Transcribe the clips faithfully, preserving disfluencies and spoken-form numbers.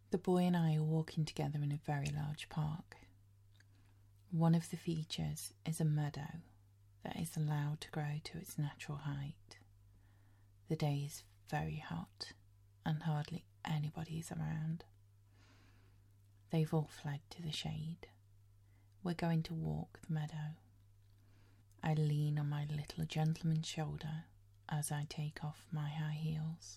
The boy and I are walking together in a very large park. One of the features is a meadow that is allowed to grow to its natural height. The day is very hot and hardly anybody is around. They've all fled to the shade. We're going to walk the meadow. I lean on my little gentleman's shoulder as I take off my high heels.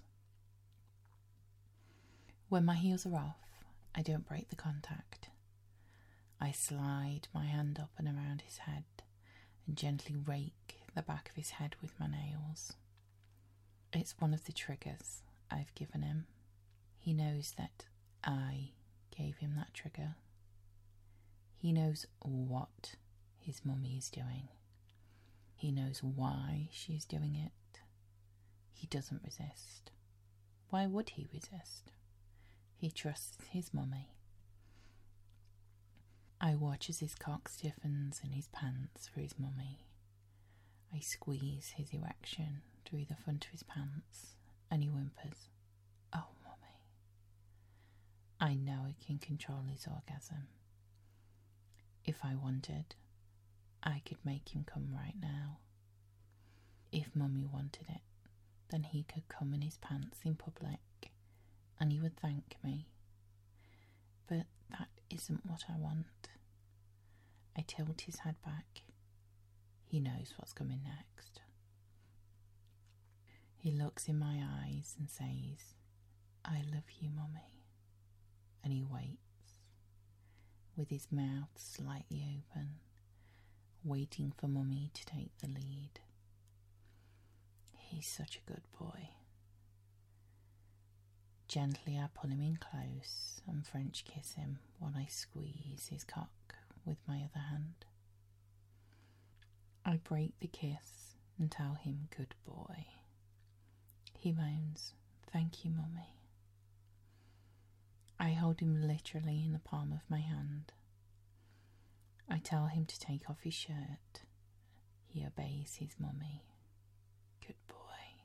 When my heels are off, I don't break the contact. I slide my hand up and around his head and gently rake the back of his head with my nails. It's one of the triggers I've given him. He knows that I gave him that trigger. He knows what his mummy is doing. He knows why she's doing it. He doesn't resist. Why would he resist? He trusts his mummy. I watch as his cock stiffens in his pants for his mummy. I squeeze his erection through the front of his pants and he whimpers, "Oh, mummy." I know I can control his orgasm. If I wanted, I could make him come right now. If mummy wanted it, then he could come in his pants in public and he would thank me. But that isn't what I want. I tilt his head back. He knows what's coming next. He looks in my eyes and says, "I love you, mummy." And he waits, with his mouth slightly open, waiting for mummy to take the lead. He's such a good boy. Gently I pull him in close and French kiss him while I squeeze his cock with my other hand. I break the kiss and tell him good boy. He moans, "Thank you, mummy." I hold him literally in the palm of my hand. I tell him to take off his shirt. He obeys his mummy. Good boy.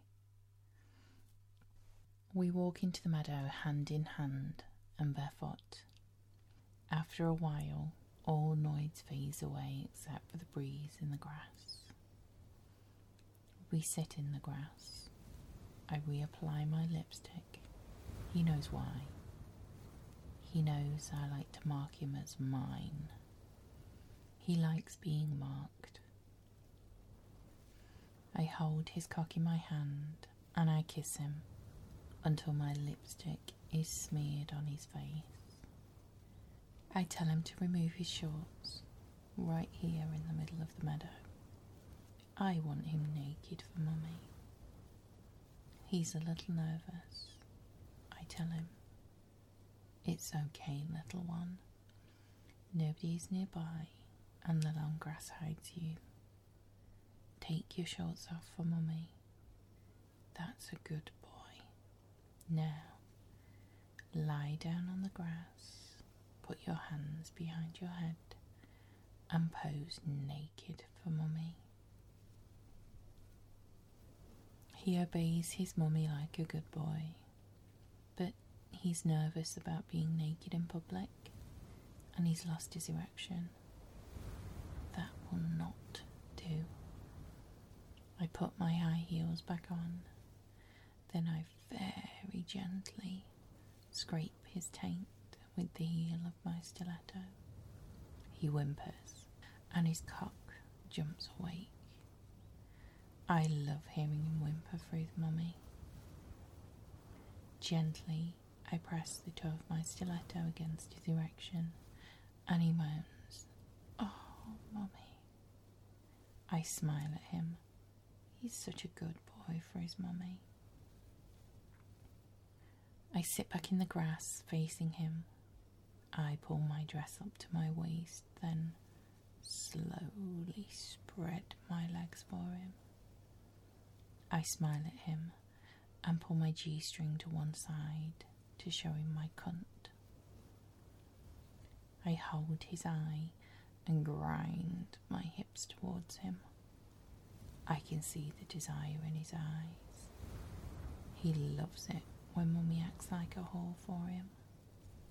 We walk into the meadow hand in hand and barefoot. After a while, all noise fades away except for the breeze in the grass. We sit in the grass. I reapply my lipstick. He knows why. He knows I like to mark him as mine. He likes being marked. I hold his cock in my hand and I kiss him until my lipstick is smeared on his face. I tell him to remove his shorts right here in the middle of the meadow. I want him naked for mummy. He's a little nervous. I tell him, "It's okay, little one. Nobody is nearby and the long grass hides you. Take your shorts off for mummy. That's a good boy. Now, lie down on the grass, put your hands behind your head and pose naked for mummy." He obeys his mummy like a good boy, but he's nervous about being naked in public and he's lost his erection. That will not do. I put my high heels back on, then I very gently scrape his taint with the heel of my stiletto. He whimpers and his cock jumps awake. I love hearing him whimper for his mummy. Gently I press the toe of my stiletto against his erection and he moans, "Oh, mummy." I smile at him. He's such a good boy for his mummy. I sit back in the grass facing him. I pull my dress up to my waist, then slowly spread my legs for him. I smile at him and pull my G-string to one side to show him my cunt. I hold his eye and grind my hips towards him. I can see the desire in his eyes. He loves it when mummy acts like a whore for him.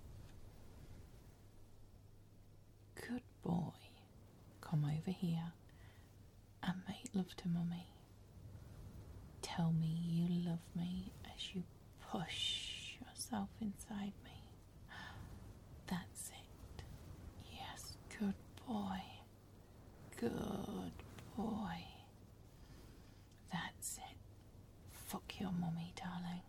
over here and make love to Mummy. Tell me you love me as you push yourself inside me. That's it. Yes, good boy. Good boy. That's it. Fuck your Mummy, darling.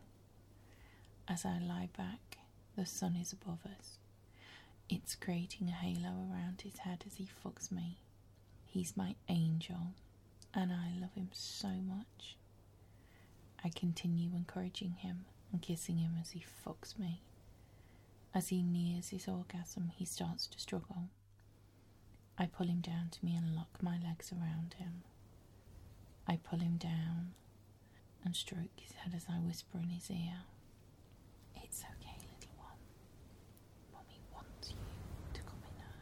As I lie back, the sun is above us. It's creating a halo around his head as he fucks me. He's my angel, and I love him so much. I continue encouraging him and kissing him as he fucks me. As he nears his orgasm, he starts to struggle. I pull him down to me and lock my legs around him. I pull him down and stroke his head as I whisper in his ear, "It's okay, little one. Mummy wants you to come in her.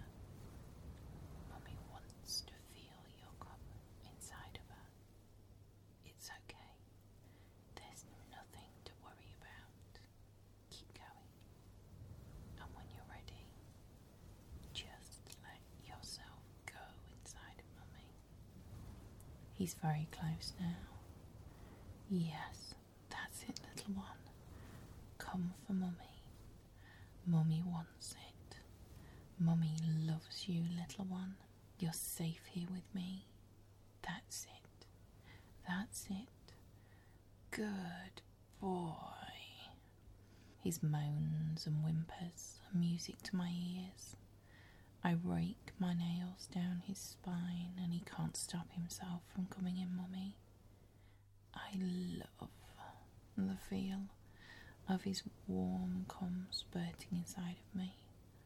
Mummy wants to feel your cum inside of her. It's okay. There's nothing to worry about. Keep going. And when you're ready, just let yourself go inside of Mummy." He's very close now. Yes, that's it, little one. Come for Mummy. Mummy wants it. Mummy loves you, little one. You're safe here with me. That's it. That's it. Good boy. His moans and whimpers are music to my ears. I rake my nails down his spine and he can't stop himself from coming in Mummy. I love the feel of his warm cum spurting inside of me.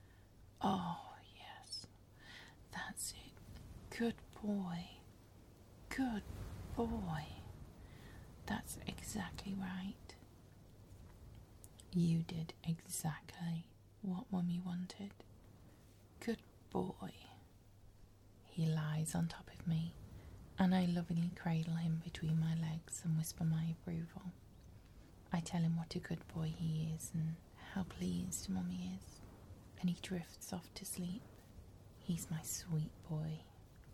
Oh, yes, that's it. Good boy. Good boy. That's exactly right. You did exactly what Mummy wanted. Good boy. He lies on top of me, and I lovingly cradle him between my legs and whisper my approval. I tell him what a good boy he is and how pleased Mummy is, and he drifts off to sleep. He's my sweet boy.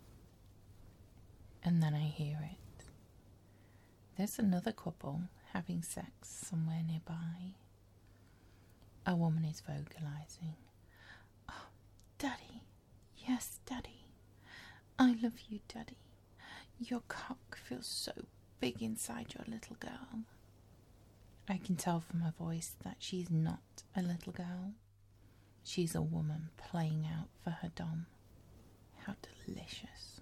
And then I hear it. There's another couple having sex somewhere nearby. A woman is vocalizing, "Oh, Daddy, yes, Daddy. I love you, Daddy. Your cock feels so big inside your little girl." I can tell from her voice that she's not a little girl. She's a woman playing out for her dom. How delicious.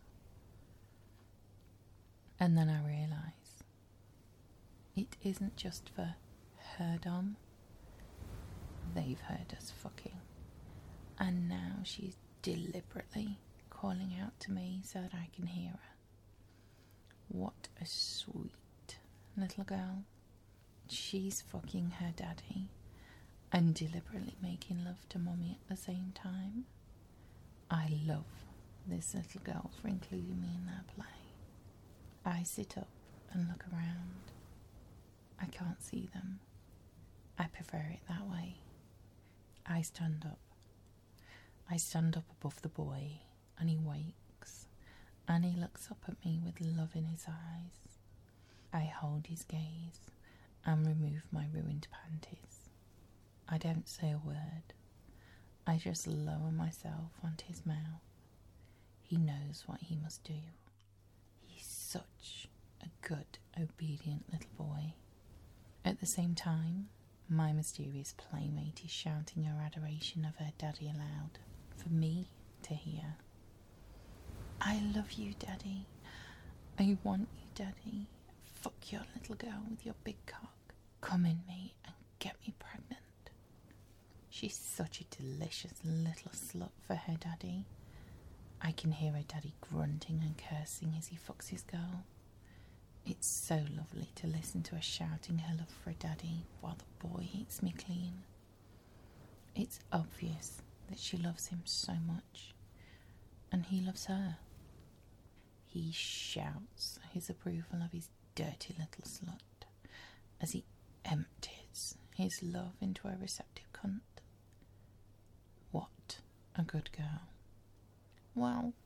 And then I realise it isn't just for her dom. They've heard us fucking. And now she's deliberately calling out to me so that I can hear her. What a sweet little girl. She's fucking her daddy and deliberately making love to Mummy at the same time. I love this little girl for including me in their play. I sit up and look around. I can't see them. I prefer it that way. I stand up. I stand up above the boy, and he wakes, and he looks up at me with love in his eyes. I hold his gaze and remove my ruined panties. I don't say a word. I just lower myself onto his mouth. He knows what he must do. He's such a good, obedient little boy. At the same time, my mysterious playmate is shouting her adoration of her daddy aloud for me to hear. "I love you, Daddy. I want you, Daddy. Fuck your little girl with your big cock. Come in me and get me pregnant." She's such a delicious little slut for her daddy. I can hear her daddy grunting and cursing as he fucks his girl. It's so lovely to listen to her shouting her love for her daddy while the boy eats me clean. It's obvious that she loves him so much, and he loves her. He shouts his approval of his dirty little slut as he empties his love into a receptive cunt. What a good girl. Well,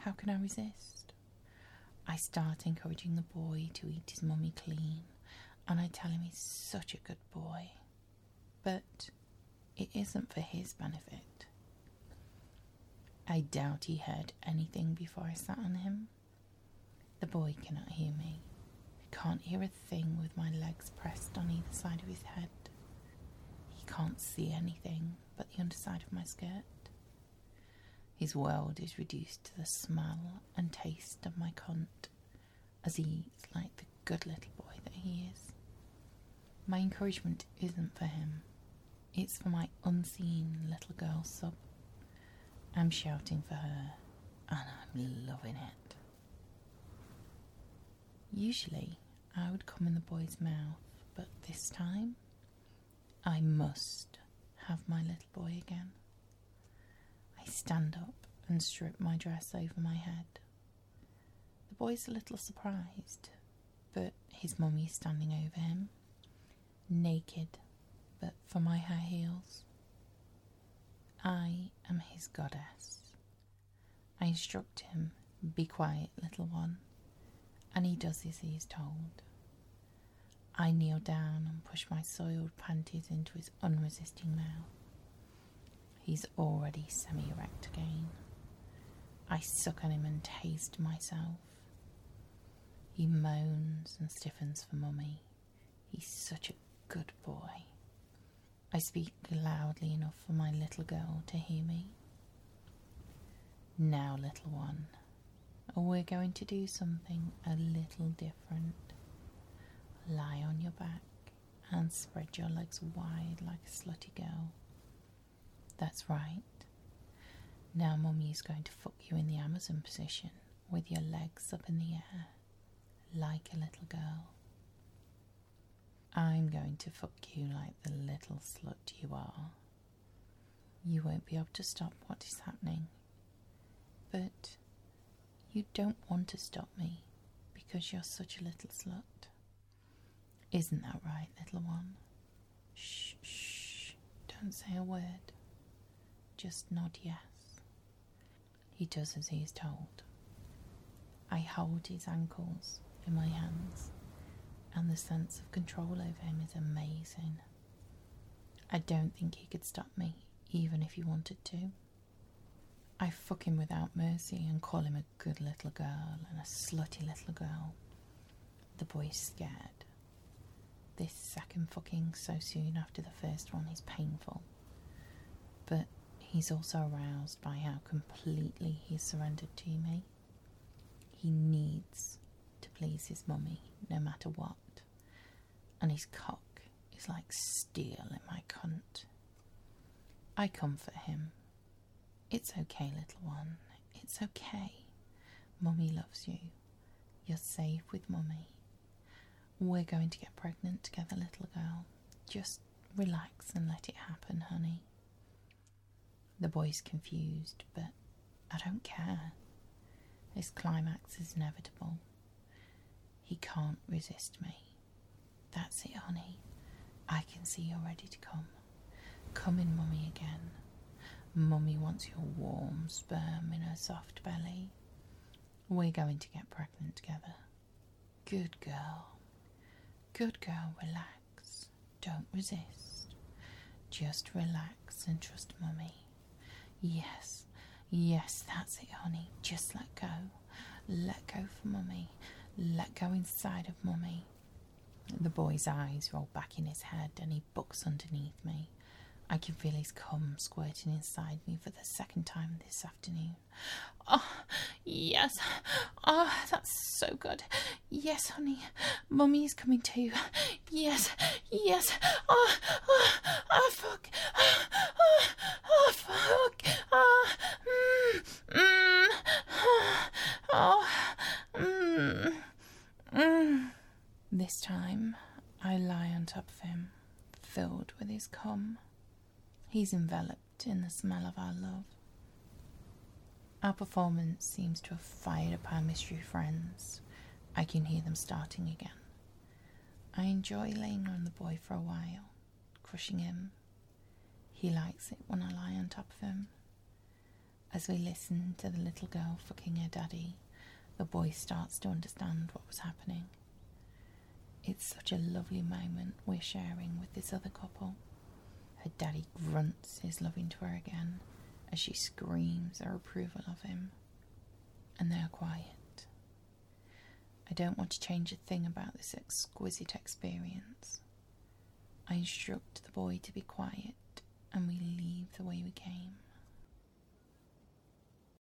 How can I resist? I start encouraging the boy to eat his mummy clean, and I tell him he's such a good boy. But it isn't for his benefit. I doubt he heard anything before I sat on him. The boy cannot hear me. I can't hear a thing with my legs pressed on either side of his head. He can't see anything but the underside of my skirt. His world is reduced to the smell and taste of my cunt as he eats like the good little boy that he is. My encouragement isn't for him. It's for my unseen little girl sub. I'm shouting for her, and I'm loving it. Usually, I would come in the boy's mouth, but this time, I must have my little boy again. I stand up and strip my dress over my head. The boy's a little surprised, but his mummy is standing over him, naked, but for my high heels. I am his goddess. I instruct him, be quiet, little one, and he does as he is told. I kneel down and push my soiled panties into his unresisting mouth. He's already semi-erect again. I suck on him and taste myself. He moans and stiffens for mummy. He's such a good boy. I speak loudly enough for my little girl to hear me. Now, little one, we're going to do something a little different. Lie on your back and spread your legs wide like a slutty girl. That's right. Now mummy is going to fuck you in the Amazon position with your legs up in the air like a little girl. I'm going to fuck you like the little slut you are. You won't be able to stop what is happening. But you don't want to stop me because you're such a little slut. Isn't that right, little one? Shh, shh, don't say a word. Just nod yes. He does as he is told. I hold his ankles in my hands, and the sense of control over him is amazing. I don't think he could stop me, even if he wanted to. I fuck him without mercy and call him a good little girl and a slutty little girl. The boy's scared. This second fucking so soon after the first one is painful, but he's also aroused by how completely he's surrendered to me. He needs to please his mummy no matter what, and his cock is like steel in my cunt. I comfort him. It's okay, little one, it's okay. Mummy loves you. You're safe with mummy. We're going to get pregnant together, little girl. Just relax and let it happen, honey. The boy's confused, but I don't care. This climax is inevitable. He can't resist me. That's it, honey. I can see you're ready to come. Come in, mummy, again. Mummy wants your warm sperm in her soft belly. We're going to get pregnant together. Good girl. Good girl, relax. Don't resist. Just relax and trust mummy. Yes, yes, that's it, honey. Just let go. Let go for mummy. Let go inside of mummy. The boy's eyes roll back in his head and he bucks underneath me. I can feel his cum squirting inside me for the second time this afternoon. Oh, yes. Oh, that's so good. Yes, honey. Mummy is coming too. Yes, yes. Oh, oh, oh fuck. Oh, oh fuck. Oh, mm, mm, oh, mm, mm. This time, I lie on top of him, filled with his cum. He's enveloped in the smell of our love. Our performance seems to have fired up our mystery friends. I can hear them starting again. I enjoy laying on the boy for a while, crushing him. He likes it when I lie on top of him. As we listen to the little girl fucking her daddy, the boy starts to understand what was happening. It's such a lovely moment we're sharing with this other couple. Her daddy grunts his loving to her again as she screams her approval of him. And they are quiet. I don't want to change a thing about this exquisite experience. I instruct the boy to be quiet and we leave the way we came.